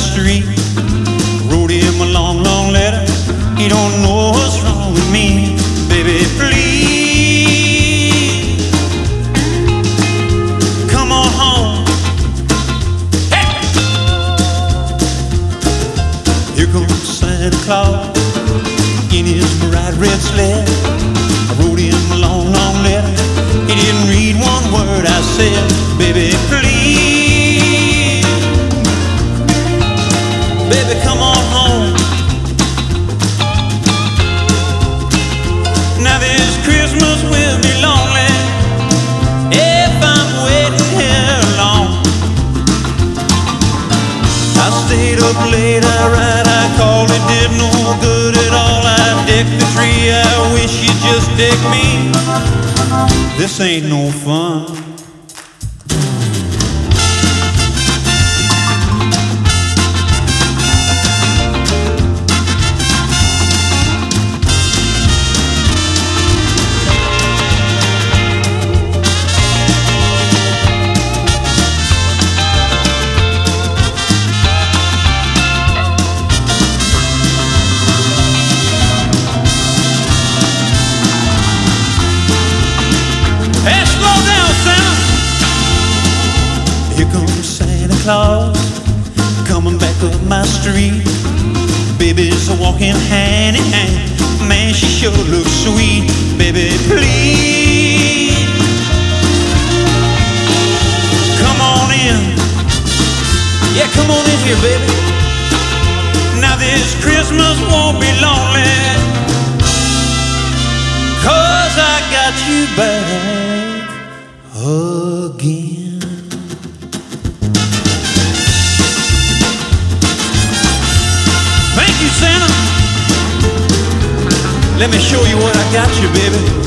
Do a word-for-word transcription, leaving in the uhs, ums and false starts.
street. Wrote him a long, long letter. He don't know what's wrong with me. Baby, please come on home. Hey! Here comes Santa Claus in his bright red sled. I wrote him a long, long letter. He didn't read one word I said. Baby, please, baby, come on home. Now this Christmas will be lonely if I'm waiting here long. I stayed up late, I write, I called, it did no good at all. I decked the tree, I wish you'd just deck me. This ain't no fun. Hey, slow down, Santa. Here comes Santa Claus, coming back up my street. Babies are walking hand in hand. Man, she sure looks sweet. Baby, please come on in. Yeah, come on in here, baby. Now this Christmas won't be lonely, 'cause I got you back again. Thank you, Santa. Let me show you what I got you, baby.